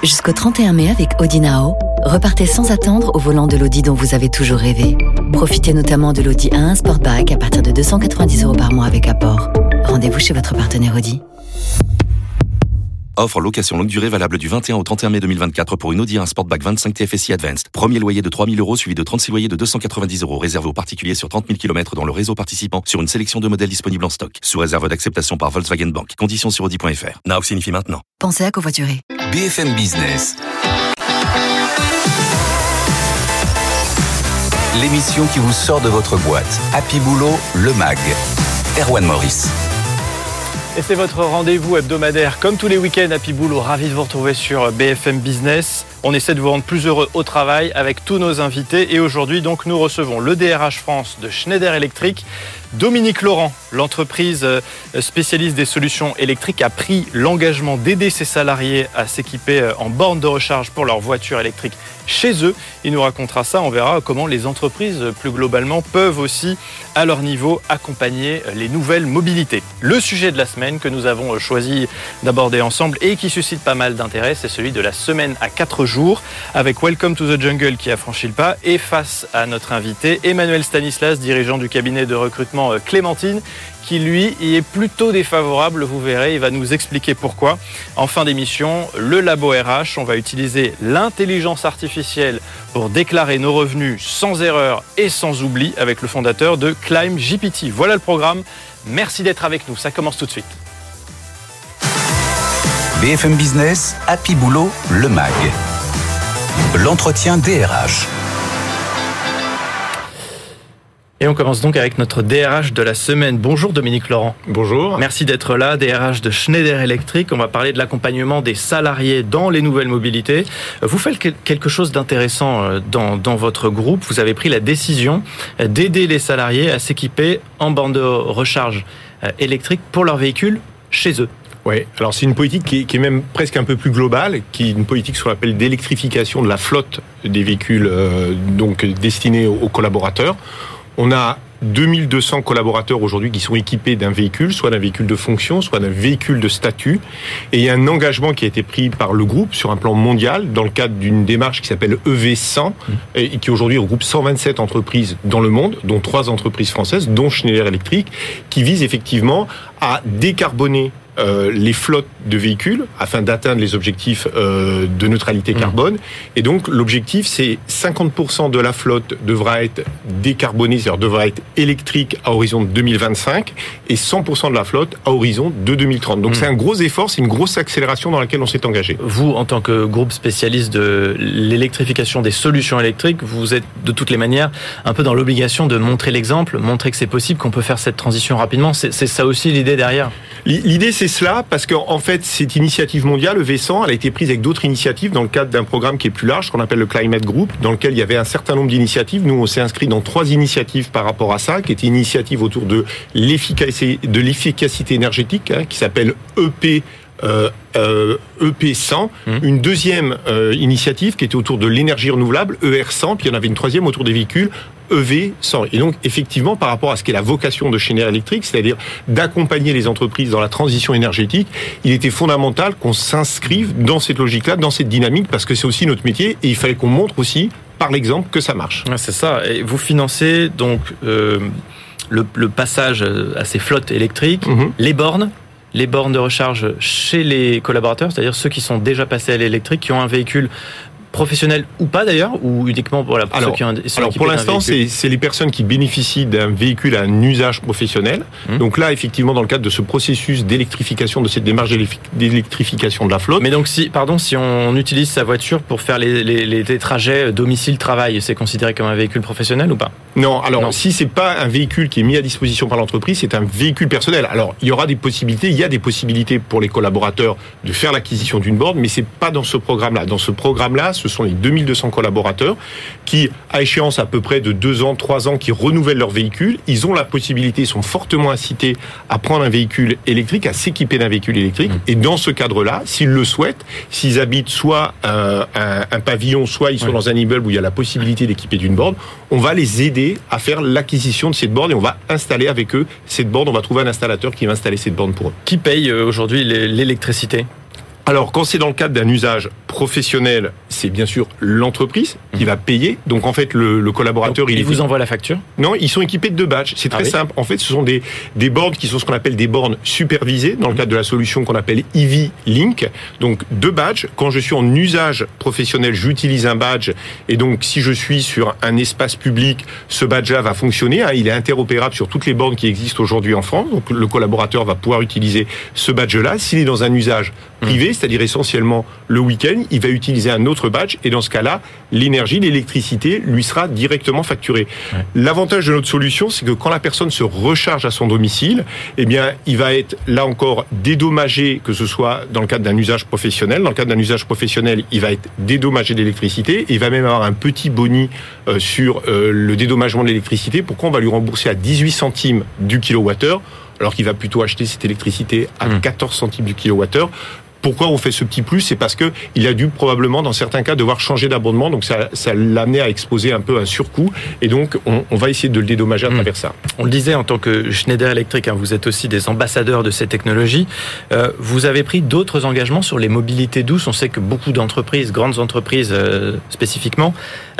Jusqu'au 31 mai avec Audi Now, repartez sans attendre au volant de l'Audi dont vous avez toujours rêvé. Profitez notamment de l'Audi A1 Sportback à partir de 290 € par mois avec apport. Rendez-vous chez votre partenaire Audi. Offre location longue durée valable du 21 au 31 mai 2024 pour une Audi A1 Sportback 25 TFSI Advanced. Premier loyer de 3 000 € suivi de 36 loyers de 290 € réservé aux particuliers sur 30 000 km dans le réseau participant sur une sélection de modèles disponibles en stock. Sous réserve d'acceptation par Volkswagen Bank. Conditions sur Audi.fr. Now signifie maintenant. Pensez à covoiturer. BFM Business. L'émission qui vous sort de votre boîte. Happy Boulot, le MAG. Erwan Maurice. Et c'est votre rendez-vous hebdomadaire, comme tous les week-ends, Happy Boulot. Ravi de vous retrouver sur BFM Business. On essaie de vous rendre plus heureux au travail avec tous nos invités. Et aujourd'hui, donc, nous recevons le DRH France de Schneider Electric. Dominique Laurent, l'entreprise spécialiste des solutions électriques, a pris l'engagement d'aider ses salariés à s'équiper en bornes de recharge pour leur voiture électrique chez eux. Il nous racontera ça. On verra comment les entreprises, plus globalement, peuvent aussi, à leur niveau, accompagner les nouvelles mobilités. Le sujet de la semaine que nous avons choisi d'aborder ensemble et qui suscite pas mal d'intérêt, c'est celui de la semaine à 4 jours, avec Welcome to the Jungle qui a franchi le pas, et face à notre invité, Emmanuel Stanislas, dirigeant du cabinet de recrutement Clémentine, qui lui y est plutôt défavorable, vous verrez, il va nous expliquer pourquoi. En fin d'émission, le Labo RH, on va utiliser l'intelligence artificielle pour déclarer nos revenus sans erreur et sans oubli avec le fondateur de Climb GPT. Voilà le programme, merci d'être avec nous, ça commence tout de suite. BFM Business, Happy Boulot, le MAG. L'entretien DRH. Et on commence donc avec notre DRH de la semaine. Bonjour Dominique Laurent. Bonjour. Merci d'être là, DRH de Schneider Electric. On va parler de l'accompagnement des salariés dans les nouvelles mobilités. Vous faites quelque chose d'intéressant dans votre groupe. Vous avez pris la décision d'aider les salariés à s'équiper en borne de recharge électrique pour leurs véhicules chez eux. Oui, alors c'est une politique qui est même presque un peu plus globale, qui est une politique ce qu'on appelle d'électrification de la flotte des véhicules donc destinés aux collaborateurs. On a 2200 collaborateurs aujourd'hui qui sont équipés d'un véhicule, soit d'un véhicule de fonction, soit d'un véhicule de statut. Et il y a un engagement qui a été pris par le groupe sur un plan mondial dans le cadre d'une démarche qui s'appelle EV100 et qui aujourd'hui regroupe 127 entreprises dans le monde, dont 3 entreprises françaises, dont Schneider Electric, qui vise effectivement à décarboner les flottes de véhicules afin d'atteindre les objectifs de neutralité carbone. Et donc l'objectif, c'est 50% de la flotte devra être décarbonée, c'est-à-dire devra être électrique à horizon de 2025 et 100% de la flotte à horizon de 2030. Donc c'est un gros effort, c'est une grosse accélération dans laquelle on s'est engagé. Vous, en tant que groupe spécialiste de l'électrification des solutions électriques, vous êtes de toutes les manières un peu dans l'obligation de montrer l'exemple, montrer que c'est possible, qu'on peut faire cette transition rapidement. C'est ça aussi l'idée derrière ? L'idée, c'est cela, parce qu'en fait, cette initiative mondiale, le V100, elle a été prise avec d'autres initiatives dans le cadre d'un programme qui est plus large, qu'on appelle le Climate Group, dans lequel il y avait un certain nombre d'initiatives. Nous, on s'est inscrit dans 3 initiatives par rapport à ça, qui étaient une initiative autour de l'efficacité énergétique, qui s'appelle EP100, une deuxième initiative qui était autour de l'énergie renouvelable, ER100, puis il y en avait une troisième autour des véhicules, EV100. Et donc, effectivement, par rapport à ce qu'est la vocation de Schneider Electric, c'est-à-dire d'accompagner les entreprises dans la transition énergétique, il était fondamental qu'on s'inscrive dans cette logique-là, dans cette dynamique, parce que c'est aussi notre métier, et il fallait qu'on montre aussi, par l'exemple, que ça marche. Ouais, c'est ça. Et vous financez donc le passage à ces flottes électriques, les bornes de recharge chez les collaborateurs, c'est-à-dire ceux qui sont déjà passés à l'électrique, qui ont un véhicule professionnels ou pas d'ailleurs, ou uniquement voilà, pour ceux qui ont pour l'instant, c'est les personnes qui bénéficient d'un véhicule à un usage professionnel. Donc là, effectivement, dans le cadre de ce processus d'électrification, de cette démarche d'électrification de la flotte. Mais donc, si on utilise sa voiture pour faire les trajets domicile-travail, c'est considéré comme un véhicule professionnel ou pas ? Non, alors si c'est pas un véhicule qui est mis à disposition par l'entreprise, c'est un véhicule personnel. Alors, il y a des possibilités pour les collaborateurs de faire l'acquisition d'une borne, mais c'est pas dans ce programme-là. Dans ce programme-là, ce sont les 2200 collaborateurs qui, à échéance à peu près de 2 ans, 3 ans, qui renouvellent leur véhicule. Ils ont la possibilité, sont fortement incités à prendre un véhicule électrique, à s'équiper d'un véhicule électrique. Et dans ce cadre-là, s'ils le souhaitent, s'ils habitent soit un pavillon, soit ils sont dans un immeuble où il y a la possibilité d'équiper d'une borne, on va les aider à faire l'acquisition de cette borne et on va installer avec eux cette borne. On va trouver un installateur qui va installer cette borne pour eux. Qui paye aujourd'hui l'électricité ? Alors, quand c'est dans le cadre d'un usage professionnel, c'est bien sûr l'entreprise qui va payer. Donc, en fait, le collaborateur... Donc, il vous envoie la facture ? Non, ils sont équipés de 2 badges. C'est très simple. En fait, ce sont des bornes qui sont ce qu'on appelle des bornes supervisées dans le cadre de la solution qu'on appelle EV Link. Donc, 2 badges. Quand je suis en usage professionnel, j'utilise un badge. Et donc, si je suis sur un espace public, ce badge-là va fonctionner. Il est interopérable sur toutes les bornes qui existent aujourd'hui en France. Donc, le collaborateur va pouvoir utiliser ce badge-là. S'il est dans un usage privé, c'est-à-dire essentiellement le week-end, il va utiliser un autre badge et dans ce cas-là, l'énergie, l'électricité lui sera directement facturée. Ouais. L'avantage de notre solution, c'est que quand la personne se recharge à son domicile, eh bien, il va être là encore dédommagé, que ce soit dans le cadre d'un usage professionnel. Dans le cadre d'un usage professionnel, il va être dédommagé d'électricité et il va même avoir un petit boni sur le dédommagement de l'électricité. Pourquoi on va lui rembourser à 18 centimes du kilowattheure alors qu'il va plutôt acheter cette électricité à 14 centimes du kilowattheure. Pourquoi on fait ce petit plus ? C'est parce que il a dû probablement, dans certains cas, devoir changer d'abonnement. Donc ça l'a amené à exposer un peu un surcoût. Et donc, on va essayer de le dédommager à travers ça. On le disait, en tant que Schneider Electric, vous êtes aussi des ambassadeurs de ces technologies. Vous avez pris d'autres engagements sur les mobilités douces. On sait que beaucoup d'entreprises, grandes entreprises spécifiquement,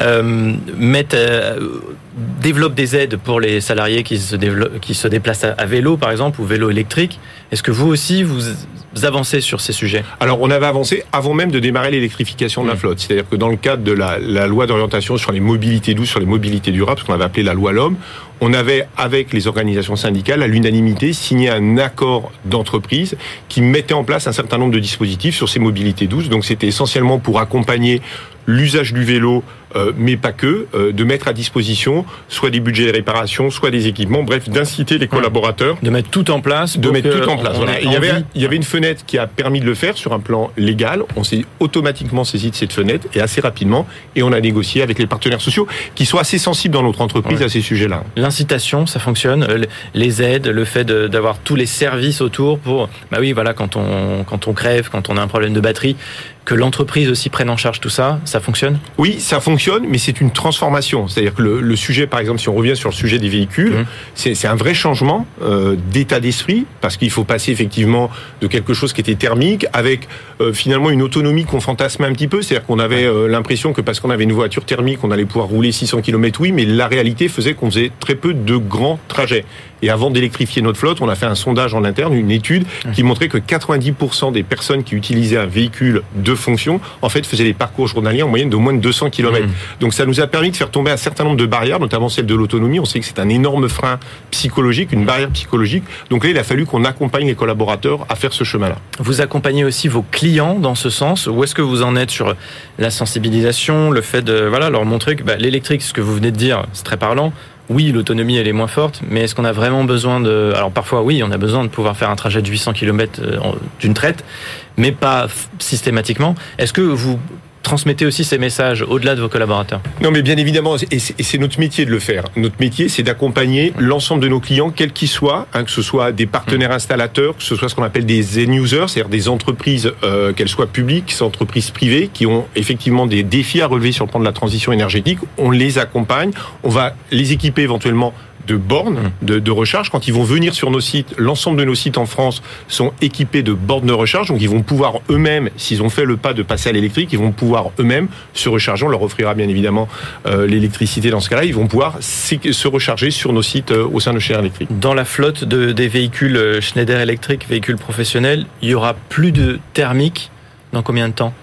développent des aides pour les salariés qui se déplacent à vélo, par exemple, ou vélo électrique. Est-ce que vous aussi, vous avancez sur ces sujets ? Alors, on avait avancé avant même de démarrer l'électrification de la flotte. C'est-à-dire que dans le cadre de la loi d'orientation sur les mobilités douces, sur les mobilités durables, ce qu'on avait appelé la loi LOM, on avait, avec les organisations syndicales, à l'unanimité, signé un accord d'entreprise qui mettait en place un certain nombre de dispositifs sur ces mobilités douces. Donc, c'était essentiellement pour accompagner l'usage du vélo, mais pas que, de mettre à disposition soit des budgets de réparation, soit des équipements, bref, d'inciter les collaborateurs. De mettre tout en place. Voilà. Il y avait une fenêtre qui a permis de le faire sur un plan légal. On s'est automatiquement saisi de cette fenêtre et assez rapidement, et on a négocié avec les partenaires sociaux qui sont assez sensibles dans notre entreprise à ces sujets-là. L'incitation, ça fonctionne. Les aides, le fait d'avoir tous les services autour pour, quand on crève, quand on a un problème de batterie, que l'entreprise aussi prenne en charge tout ça, ça fonctionne ? Oui, ça fonctionne, mais c'est une transformation. C'est-à-dire que le sujet, par exemple, si on revient sur le sujet des véhicules, c'est un vrai changement d'état d'esprit, parce qu'il faut passer effectivement de quelque chose qui était thermique avec finalement une autonomie qu'on fantasmait un petit peu. C'est-à-dire qu'on avait l'impression que parce qu'on avait une voiture thermique, on allait pouvoir rouler 600 km, oui, mais la réalité faisait qu'on faisait très peu de grands trajets. Et avant d'électrifier notre flotte, on a fait un sondage en interne, une étude qui montrait que 90% des personnes qui utilisaient un véhicule de fonction, en fait, faisaient des parcours journaliers en moyenne de moins de 200 km. Donc ça nous a permis de faire tomber un certain nombre de barrières, notamment celle de l'autonomie. On sait que c'est un énorme frein psychologique, une barrière psychologique. Donc là, il a fallu qu'on accompagne les collaborateurs à faire ce chemin-là. Vous accompagnez aussi vos clients dans ce sens. Où est-ce que vous en êtes sur la sensibilisation, le fait de leur montrer que l'électrique, ce que vous venez de dire, c'est très parlant. Oui, l'autonomie, elle est moins forte, mais est-ce qu'on a vraiment besoin de... Alors parfois, oui, on a besoin de pouvoir faire un trajet de 800 km d'une traite, mais pas systématiquement. Est-ce que vous transmettez aussi ces messages au-delà de vos collaborateurs ? Non, mais bien évidemment, et c'est notre métier de le faire. Notre métier, c'est d'accompagner l'ensemble de nos clients, quels qu'ils soient, que ce soit des partenaires installateurs, que ce soit ce qu'on appelle des end-users, c'est-à-dire des entreprises, qu'elles soient publiques, des entreprises privées, qui ont effectivement des défis à relever sur le plan de la transition énergétique. On les accompagne, on va les équiper éventuellement de bornes de recharge. Quand ils vont venir sur nos sites, l'ensemble de nos sites en France sont équipés de bornes de recharge, donc ils vont pouvoir eux-mêmes, s'ils ont fait le pas de passer à l'électrique, ils vont pouvoir eux-mêmes se recharger. On leur offrira bien évidemment l'électricité dans ce cas-là. Ils vont pouvoir se recharger sur nos sites au sein de Schneider Electric. Dans la flotte des véhicules Schneider Electric, véhicules professionnels, il y aura plus de thermique dans combien de temps ?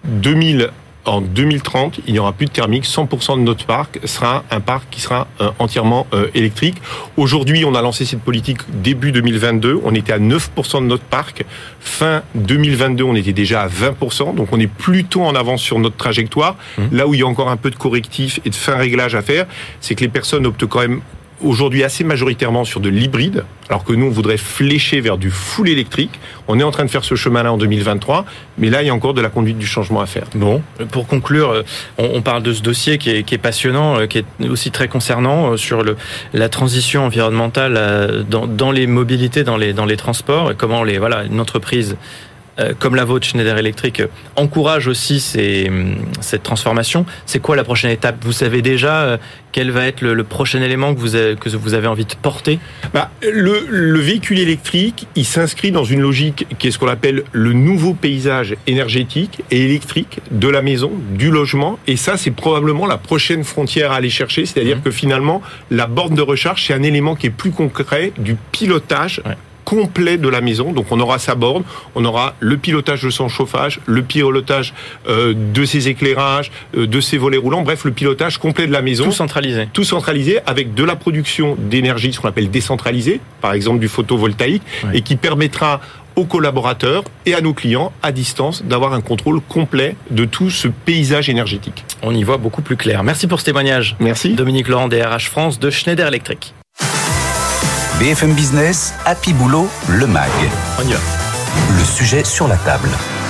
En 2030, il n'y aura plus de thermique. 100% de notre parc sera un parc qui sera entièrement électrique. Aujourd'hui, on a lancé cette politique début 2022. On était à 9% de notre parc. Fin 2022, on était déjà à 20%. Donc, on est plutôt en avance sur notre trajectoire. Là où il y a encore un peu de correctif et de fin réglage à faire, c'est que les personnes optent quand même aujourd'hui assez majoritairement sur de l'hybride, alors que nous, on voudrait flécher vers du full électrique. On est en train de faire ce chemin-là en 2023, mais là, il y a encore de la conduite du changement à faire. Bon, pour conclure, on parle de ce dossier qui est passionnant, qui est aussi très concernant sur la transition environnementale dans les mobilités, dans les transports, et comment une entreprise comme la vôtre, Schneider Electric, encourage aussi cette transformation. C'est quoi la prochaine étape ? Vous savez déjà quel va être le prochain élément que vous avez envie de porter ? Le véhicule électrique, il s'inscrit dans une logique qui est ce qu'on appelle le nouveau paysage énergétique et électrique de la maison, du logement. Et ça, c'est probablement la prochaine frontière à aller chercher. C'est-à-dire que finalement, la borne de recharge, c'est un élément qui est plus concret du pilotage complet de la maison. Donc on aura sa borne, on aura le pilotage de son chauffage, le pilotage de ses éclairages, de ses volets roulants, bref, le pilotage complet de la maison. Tout centralisé avec de la production d'énergie, ce qu'on appelle décentralisée, par exemple du photovoltaïque, et qui permettra aux collaborateurs et à nos clients à distance d'avoir un contrôle complet de tout ce paysage énergétique. On y voit beaucoup plus clair. Merci pour ce témoignage. Merci. Dominique Laurent, DRH France de Schneider Electric. BFM Business, Happy Boulot, le MAG. On y va. Le sujet sur la table.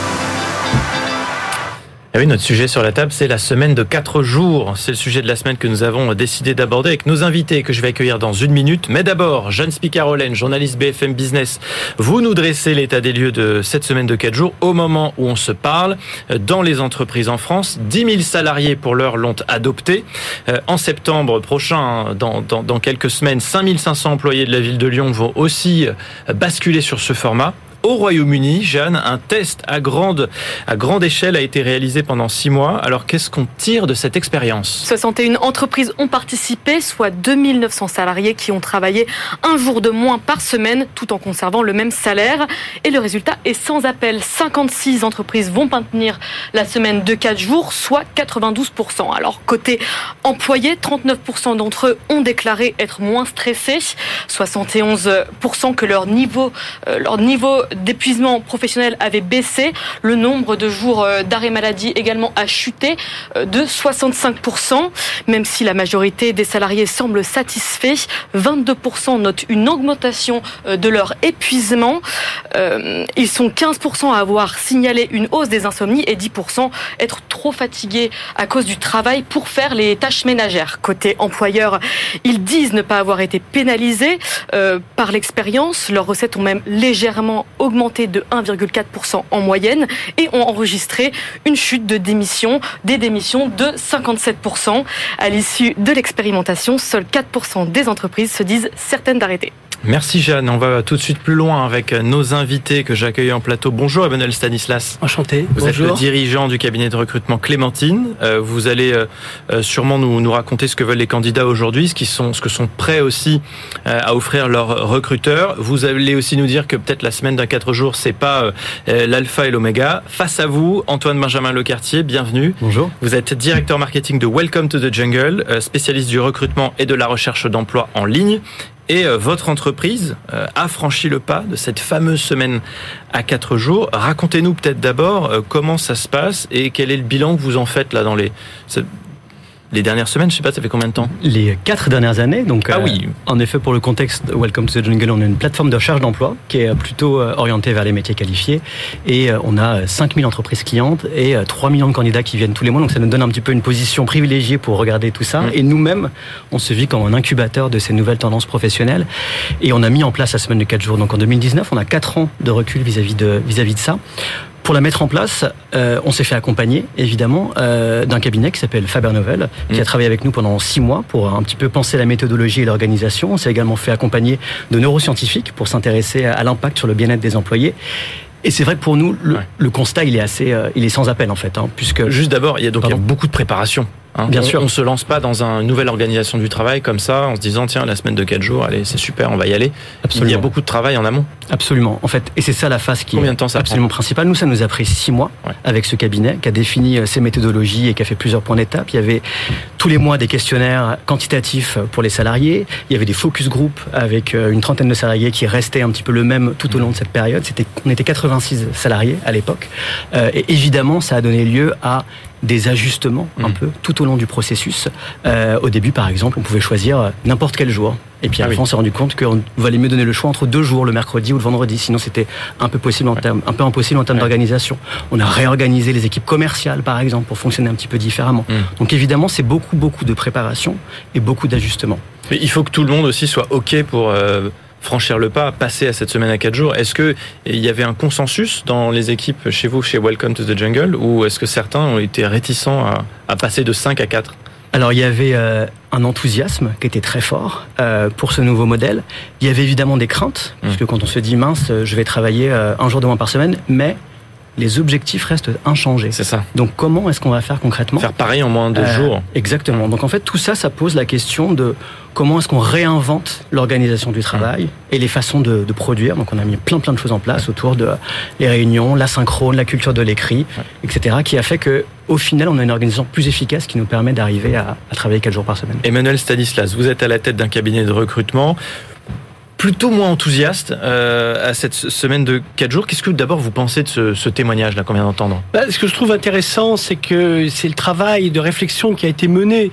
Et oui, notre sujet sur la table, c'est la semaine de 4 jours. C'est le sujet de la semaine que nous avons décidé d'aborder avec nos invités que je vais accueillir dans 1 minute. Mais d'abord, Jeanne Spicarolène, journaliste BFM Business, vous nous dressez l'état des lieux de cette semaine de 4 jours au moment où on se parle dans les entreprises en France. 10 000 salariés pour l'heure l'ont adopté. En septembre prochain, dans quelques semaines, 5 500 employés de la ville de Lyon vont aussi basculer sur ce format. Au Royaume-Uni, Jeanne, un test à grande échelle a été réalisé pendant 6 mois. Alors, qu'est-ce qu'on tire de cette expérience ? 61 entreprises ont participé, soit 2 900 salariés qui ont travaillé un jour de moins par semaine, tout en conservant le même salaire. Et le résultat est sans appel. 56 entreprises vont maintenir la semaine de 4 jours, soit 92%. Alors, côté employés, 39% d'entre eux ont déclaré être moins stressés, 71% que leur niveau d'épuisement professionnel avait baissé. Le nombre de jours d'arrêt maladie également a chuté de 65%. Même si la majorité des salariés semblent satisfaits, 22% notent une augmentation de leur épuisement. Ils sont 15% à avoir signalé une hausse des insomnies et 10% être trop fatigués à cause du travail pour faire les tâches ménagères. Côté employeur, ils disent ne pas avoir été pénalisés par l'expérience. Leurs recettes ont même légèrement augmenté de 1,4% en moyenne et ont enregistré une chute des démissions de 57%. À l'issue de l'expérimentation, seuls 4% des entreprises se disent certaines d'arrêter. Merci Jeanne, on va tout de suite plus loin avec nos invités que j'accueille en plateau. Bonjour Emmanuel Stanislas. Enchanté. Vous êtes le dirigeant du cabinet de recrutement Clémentine. Vous allez sûrement nous raconter ce que veulent les candidats aujourd'hui, ce que sont prêts aussi à offrir leurs recruteurs. Vous allez aussi nous dire que peut-être la semaine d'un 4 jours, c'est pas l'alpha et l'oméga. Face à vous, Antoine Benjamin Lecartier, bienvenue. Bonjour. Vous êtes directeur marketing de Welcome to the Jungle, spécialiste du recrutement et de la recherche d'emploi en ligne. Et votre entreprise a franchi le pas de cette fameuse semaine à 4 jours. Racontez-nous peut-être d'abord comment ça se passe et quel est le bilan que vous en faites là dans les dernières semaines. Je sais pas, ça fait combien de temps ? Les 4 dernières années. Donc, oui. En effet, pour le contexte, Welcome to the Jungle, on a une plateforme de recherche d'emploi qui est plutôt orientée vers les métiers qualifiés. Et on a 5000 entreprises clientes et 3 millions de candidats qui viennent tous les mois. Donc ça nous donne un petit peu une position privilégiée pour regarder tout ça. Et nous-mêmes, on se vit comme un incubateur de ces nouvelles tendances professionnelles. Et on a mis en place la semaine de 4 jours. Donc en 2019, on a 4 ans de recul vis-à-vis de ça. Pour la mettre en place, on s'est fait accompagner, évidemment, d'un cabinet qui s'appelle Faber Novel, qui a travaillé avec nous pendant 6 mois pour un petit peu penser la méthodologie et l'organisation. On s'est également fait accompagner de neuroscientifiques pour s'intéresser à l'impact sur le bien-être des employés. Et c'est vrai que pour nous, le constat, il est sans appel, en fait, puisque... Juste d'abord, il y a beaucoup de préparation. Bien sûr. On se lance pas dans une nouvelle organisation du travail comme ça, en se disant, tiens, la semaine de 4 jours, allez, c'est super, on va y aller. Absolument. Il y a beaucoup de travail en amont. Absolument. En fait, et c'est ça la phase qui Combien de temps ça absolument principale. Nous, ça nous a pris 6 mois avec ce cabinet qui a défini ses méthodologies et qui a fait plusieurs points d'étape. Il y avait tous les mois des questionnaires quantitatifs pour les salariés. Il y avait des focus group avec une trentaine de salariés qui restaient un petit peu le même tout au long de cette période. On était 86 salariés à l'époque. Et évidemment, ça a donné lieu à des ajustements un peu tout au long du processus. Au début, par exemple, on pouvait choisir n'importe quel jour. Et puis après, on s'est rendu compte qu'on valait mieux donner le choix entre 2 jours, le mercredi ou le vendredi. Sinon, c'était un peu impossible en termes d'organisation. On a réorganisé les équipes commerciales, par exemple, pour fonctionner un petit peu différemment. Donc évidemment, c'est beaucoup de préparation et beaucoup d'ajustements. Mais il faut que tout le monde aussi soit OK pour franchir le pas, passer à cette semaine à 4 jours. Est-ce qu'il y avait un consensus dans les équipes chez vous, chez Welcome to the Jungle, ou est-ce que certains ont été réticents à passer de 5 à 4 ? Alors il y avait un enthousiasme qui était très fort pour ce nouveau modèle. Il y avait évidemment des craintes, parce que quand on se dit mince, je vais travailler un jour de moins par semaine, mais les objectifs restent inchangés. C'est ça. Donc comment est-ce qu'on va faire concrètement ? Faire pareil en moins de 2 jours. Exactement. Donc en fait tout ça pose la question de comment est-ce qu'on réinvente l'organisation du travail et les façons de produire. Donc on a mis plein de choses en place autour de les réunions, l'asynchrone, la culture de l'écrit, etc. qui a fait que au final on a une organisation plus efficace qui nous permet d'arriver à travailler 4 jours par semaine. Emmanuel Stanislas, vous êtes à la tête d'un cabinet de recrutement. Plutôt moins enthousiaste à cette semaine de 4 jours. Qu'est-ce que d'abord vous pensez de ce témoignage-là qu'on vient d'entendre ? Ce que je trouve intéressant, c'est que c'est le travail de réflexion qui a été mené.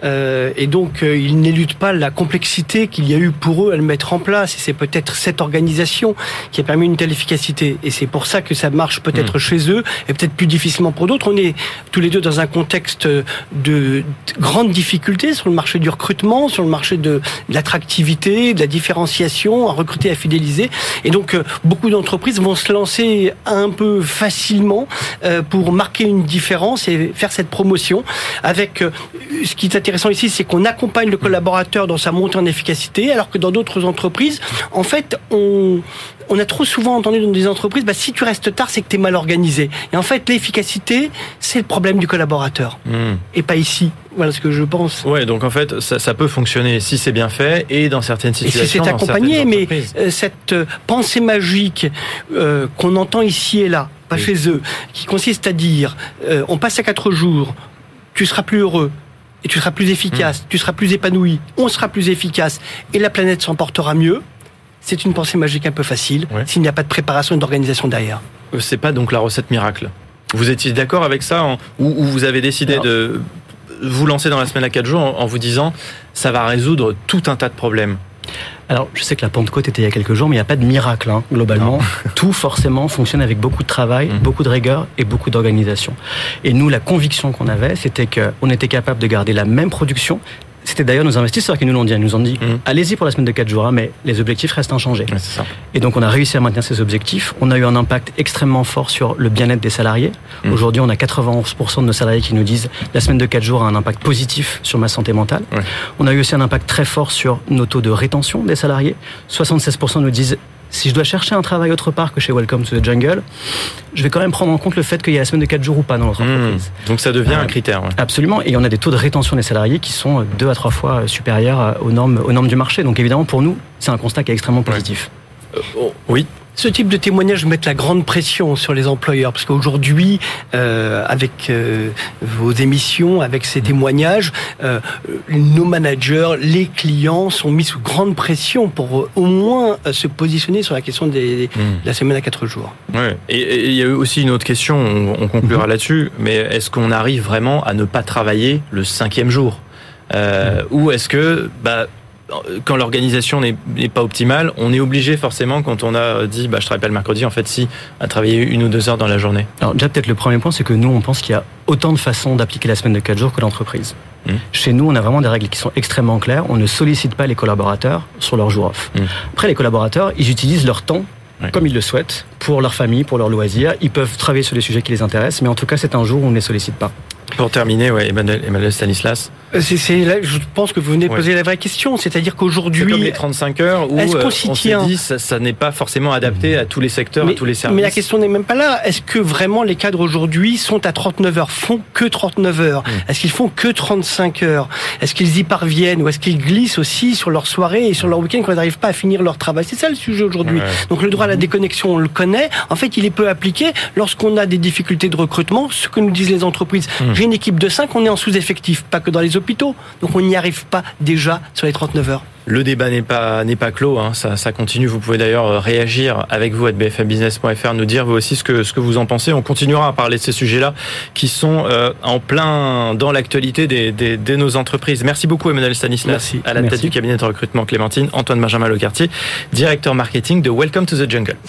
Et donc, ils n'éludent pas la complexité qu'il y a eu pour eux à le mettre en place. Et c'est peut-être cette organisation qui a permis une telle efficacité. Et c'est pour ça que ça marche peut-être chez eux et peut-être plus difficilement pour d'autres. On est tous les deux dans un contexte de grandes difficultés sur le marché du recrutement, sur le marché de l'attractivité, de la différenciation, à recruter, à fidéliser. Et donc, beaucoup d'entreprises vont se lancer un peu facilement pour marquer une différence et faire cette promotion. Avec ce qui est intéressant ici, c'est qu'on accompagne le collaborateur dans sa montée en efficacité, alors que dans d'autres entreprises, en fait, on a trop souvent entendu dans des entreprises, si tu restes tard, c'est que tu es mal organisé. Et en fait, l'efficacité, c'est le problème du collaborateur. Et pas ici. Voilà ce que je pense. Ouais, donc en fait, ça peut fonctionner si c'est bien fait et dans certaines situations. Et si c'est accompagné, mais cette pensée magique qu'on entend ici et là, pas chez eux, qui consiste à dire, on passe à 4 jours, tu seras plus heureux, et tu seras plus efficace, tu seras plus épanoui, on sera plus efficace, et la planète s'en portera mieux. C'est une pensée magique un peu facile, s'il n'y a pas de préparation et d'organisation derrière. C'est pas donc la recette miracle. Vous étiez d'accord avec ça, ou vous avez décidé de vous lancer dans la semaine à 4 jours en vous disant ça va résoudre tout un tas de problèmes? Alors, je sais que la Pentecôte était il y a quelques jours, mais il n'y a pas de miracle, globalement. Tout, forcément, fonctionne avec beaucoup de travail, beaucoup de rigueur et beaucoup d'organisation. Et nous, la conviction qu'on avait, c'était qu'on était capable de garder la même production. C'était d'ailleurs nos investisseurs qui nous l'ont dit. Ils nous ont dit, allez-y pour la semaine de 4 jours, mais les objectifs restent inchangés. Ouais, c'est ça. Et donc, on a réussi à maintenir ces objectifs. On a eu un impact extrêmement fort sur le bien-être des salariés. Aujourd'hui, on a 91% de nos salariés qui nous disent, la semaine de 4 jours a un impact positif sur ma santé mentale. Ouais. On a eu aussi un impact très fort sur nos taux de rétention des salariés. 76% nous disent, si je dois chercher un travail autre part que chez Welcome to the Jungle, je vais quand même prendre en compte le fait qu'il y a la semaine de 4 jours ou pas dans notre entreprise. Donc ça devient un critère. Ouais. Absolument. Et on a des taux de rétention des salariés qui sont 2 à 3 fois supérieurs aux normes du marché. Donc évidemment, pour nous, c'est un constat qui est extrêmement positif. Oui. Ce type de témoignages met la grande pression sur les employeurs, parce qu'aujourd'hui, avec vos émissions, avec ces témoignages, nos managers, les clients sont mis sous grande pression pour au moins se positionner sur la question de la semaine à 4 jours. Ouais. Et il y a eu aussi une autre question, on conclura là-dessus, mais est-ce qu'on arrive vraiment à ne pas travailler le 5e jour ou est-ce que quand l'organisation n'est pas optimale, on est obligé forcément, quand on a dit je travaille pas le mercredi, en fait à travailler 1 ou 2 heures dans la journée. Alors déjà peut-être le premier point, c'est que nous on pense qu'il y a autant de façons d'appliquer la semaine de 4 jours que l'entreprise. Chez nous, on a vraiment des règles qui sont extrêmement claires. On ne sollicite pas les collaborateurs sur leurs jours off. Après, les collaborateurs, ils utilisent leur temps comme ils le souhaitent, pour leur famille, pour leurs loisirs. Ils peuvent travailler sur des sujets qui les intéressent, mais en tout cas, c'est un jour où on ne les sollicite pas. Pour terminer, Emmanuel Stanislas. C'est là, je pense que vous venez de poser la vraie question, c'est-à-dire qu'aujourd'hui... C'est comme les 35 heures où on s'est dit ça n'est pas forcément adapté à tous les secteurs, à tous les services. Mais la question n'est même pas là. Est-ce que vraiment les cadres aujourd'hui sont à 39 heures, font que 39 heures? Est-ce qu'ils font que 35 heures? Est-ce qu'ils y parviennent ou est-ce qu'ils glissent aussi sur leur soirée et sur leur week-end quand ils n'arrivent pas à finir leur travail? C'est ça le sujet aujourd'hui. Donc le droit à la déconnexion, on le connaît. En fait, il est peu appliqué lorsqu'on a des difficultés de recrutement. Ce que nous disent les entreprises, j'ai une équipe de 5, on est en sous-effectif, pas que dans les hôpitaux. Donc on n'y arrive pas déjà sur les 39 heures. Le débat n'est pas clos, ça continue. Vous pouvez d'ailleurs réagir avec vous à bfmbusiness.fr, nous dire vous aussi ce que vous en pensez. On continuera à parler de ces sujets-là qui sont en plein dans l'actualité de nos entreprises. Merci beaucoup Emmanuel Stanislas, à la tête du cabinet de recrutement Clémentine. Antoine Benjamin Lecartier, directeur marketing de Welcome to the Jungle.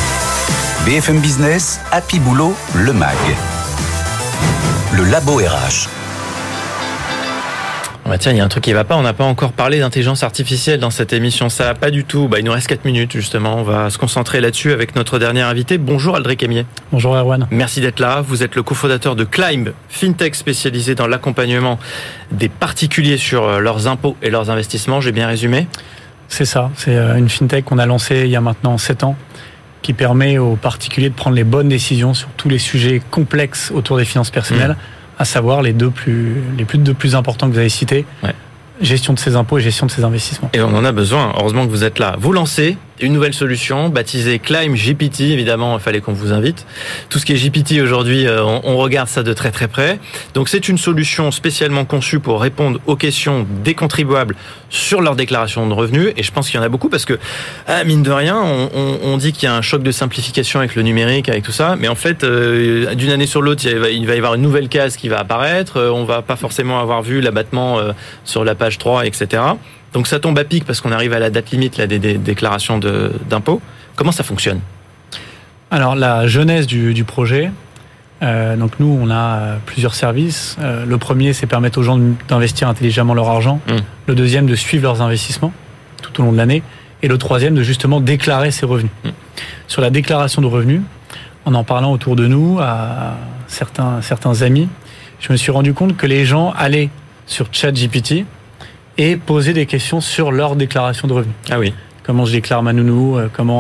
BFM Business, Happy Boulot, le MAG. Le Labo RH. Bah tiens, il y a un truc qui va pas. On n'a pas encore parlé d'intelligence artificielle dans cette émission. Ça va pas du tout. Il nous reste 4 minutes, justement. On va se concentrer là-dessus avec notre dernier invité. Bonjour Aldric Emier. Bonjour Erwan. Merci d'être là. Vous êtes le cofondateur de Climb, fintech spécialisé dans l'accompagnement des particuliers sur leurs impôts et leurs investissements. J'ai bien résumé? C'est ça. C'est une fintech qu'on a lancée il y a maintenant 7 ans, qui permet aux particuliers de prendre les bonnes décisions sur tous les sujets complexes autour des finances personnelles. À savoir les deux plus importants que vous avez cités, gestion de ses impôts et gestion de ses investissements. Et on en a besoin, heureusement que vous êtes là. Vous lancez une nouvelle solution baptisée Climb GPT, évidemment, il fallait qu'on vous invite. Tout ce qui est GPT aujourd'hui, on regarde ça de très très près. Donc c'est une solution spécialement conçue pour répondre aux questions des contribuables sur leur déclaration de revenus. Et je pense qu'il y en a beaucoup parce que, mine de rien, on dit qu'il y a un choc de simplification avec le numérique, avec tout ça. Mais en fait, d'une année sur l'autre, il va y avoir une nouvelle case qui va apparaître. On va pas forcément avoir vu l'abattement sur la page 3, etc. Donc ça tombe à pic parce qu'on arrive à la date limite là, des déclarations d'impôts. Comment ça fonctionne? Alors la genèse du projet, donc nous on a plusieurs services. Le premier, c'est permettre aux gens d'investir intelligemment leur argent. Le deuxième, de suivre leurs investissements tout au long de l'année. Et le troisième, de justement déclarer ses revenus. Sur la déclaration de revenus, en parlant autour de nous à certains amis, je me suis rendu compte que les gens allaient sur ChatGPT et poser des questions sur leur déclaration de revenus. Ah oui. Comment je déclare ma nounou,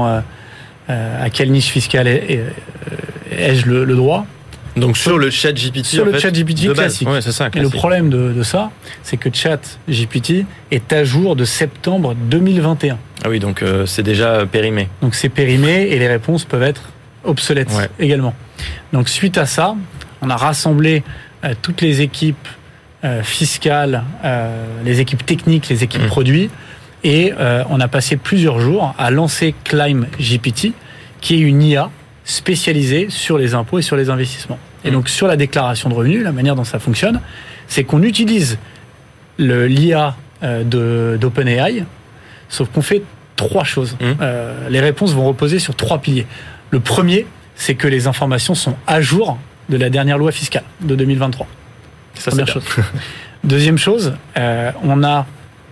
à quelle niche fiscale ai-je le droit. Donc sur le ChatGPT, sur le ChatGPT classique. Ouais, c'est ça, classique. Et le problème de ça, c'est que ChatGPT est à jour de septembre 2021. Ah oui, donc c'est déjà périmé. Donc c'est périmé et les réponses peuvent être obsolètes également. Donc suite à ça, on a rassemblé toutes les équipes fiscales, les équipes techniques, les équipes produits, et on a passé plusieurs jours à lancer Climb GPT, qui est une IA spécialisée sur les impôts et sur les investissements. Et donc sur la déclaration de revenus, la manière dont ça fonctionne, c'est qu'on utilise l'IA d'OpenAI, sauf qu'on fait 3 choses. Les réponses vont reposer sur 3 piliers. Le premier, c'est que les informations sont à jour de la dernière loi fiscale de 2023. Ça, première chose. Deuxième chose, on a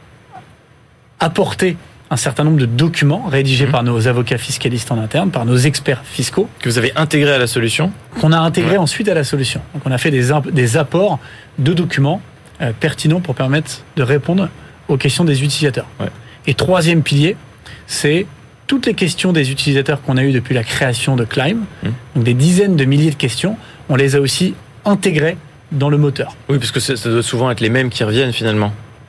apporté un certain nombre de documents rédigés par nos avocats fiscalistes en interne, par nos experts fiscaux. Que vous avez intégrés à la solution? Qu'on a intégrés ensuite à la solution. Donc on a fait des apports de documents pertinents pour permettre de répondre aux questions des utilisateurs. Et troisième pilier, c'est toutes les questions des utilisateurs qu'on a eues depuis la création de Climb, donc des dizaines de milliers de questions, on les a aussi intégrées dans le moteur. Oui, parce que ça doit souvent être les mêmes qui reviennent finalement.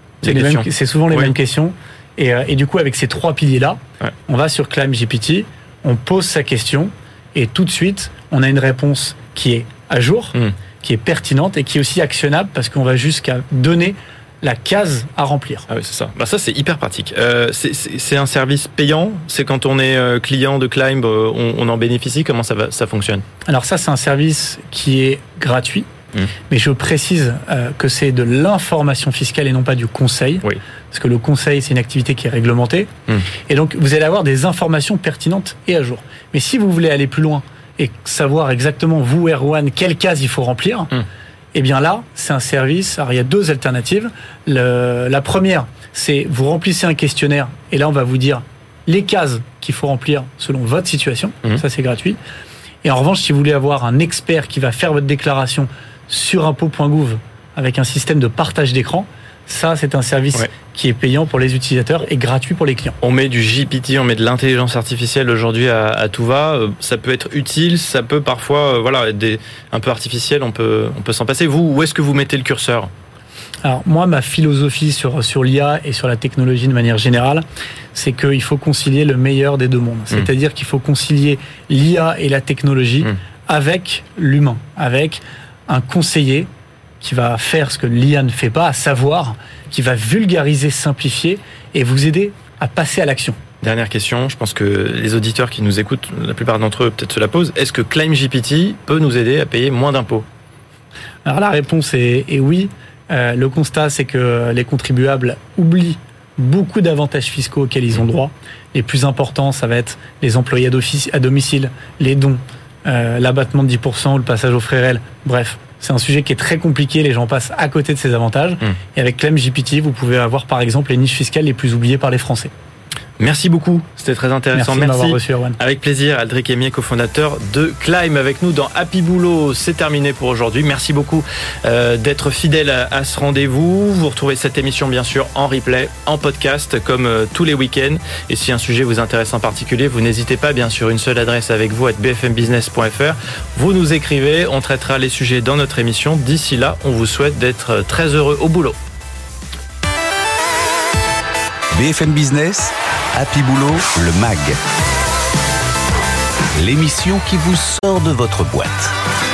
C'est souvent les mêmes questions. Et du coup, avec ces 3 piliers-là, on va sur Climb GPT, on pose sa question, et tout de suite, on a une réponse qui est à jour, qui est pertinente et qui est aussi actionnable parce qu'on va jusqu'à donner la case à remplir. Ah oui, c'est ça. Ça, c'est hyper pratique. C'est un service payant? C'est quand on est client de Climb, on en bénéficie? Comment ça fonctionne? Alors ça, c'est un service qui est gratuit. Mais je précise que c'est de l'information fiscale et non pas du conseil. Parce que le conseil, c'est une activité qui est réglementée. Et donc, vous allez avoir des informations pertinentes et à jour. Mais si vous voulez aller plus loin et savoir exactement, vous, Erwan, quelle case il faut remplir, eh bien là, c'est un service. Alors, il y a 2 alternatives. La première, c'est vous remplissez un questionnaire et là, on va vous dire les cases qu'il faut remplir selon votre situation. Ça, c'est gratuit. Et en revanche, si vous voulez avoir un expert qui va faire votre déclaration sur impôts.gouv avec un système de partage d'écran, ça c'est un service qui est payant pour les utilisateurs et gratuit pour les clients. On met du GPT, on met de l'intelligence artificielle aujourd'hui à tout va. Ça peut être utile, ça peut parfois être un peu artificiel, on peut s'en passer. Vous, où est-ce que vous mettez le curseur? Alors moi, ma philosophie sur l'IA et sur la technologie de manière générale, c'est qu'il faut concilier le meilleur des deux mondes. C'est-à-dire qu'il faut concilier l'IA et la technologie avec l'humain, avec un conseiller qui va faire ce que l'IA ne fait pas, à savoir qui va vulgariser, simplifier et vous aider à passer à l'action. Dernière question, je pense que les auditeurs qui nous écoutent, la plupart d'entre eux peut-être se la posent. Est-ce que Climb GPT peut nous aider à payer moins d'impôts? Alors la réponse est oui. Le constat, c'est que les contribuables oublient beaucoup d'avantages fiscaux auxquels ils ont droit. Les plus importants, ça va être les employés à domicile, les dons, l'abattement de 10%, le passage au frais réel. Bref, C'est un sujet qui est très compliqué, les gens passent à côté de ces avantages. Et avec Clem GPT, vous pouvez avoir par exemple les niches fiscales les plus oubliées par les Français. Merci beaucoup, c'était très intéressant. Merci de m'avoir reçu, Erwan. Avec plaisir, Aldric Emier, cofondateur de Climb, avec nous dans Happy Boulot. C'est terminé pour aujourd'hui. Merci beaucoup d'être fidèle à ce rendez-vous. Vous retrouvez cette émission bien sûr en replay, en podcast, comme tous les week-ends. Et si un sujet vous intéresse en particulier, vous n'hésitez pas, bien sûr, une seule adresse avec vous, @bfmbusiness.fr. Vous nous écrivez, on traitera les sujets dans notre émission. D'ici là, on vous souhaite d'être très heureux au boulot. BFM Business, Happy Boulot, le MAG. L'émission qui vous sort de votre boîte.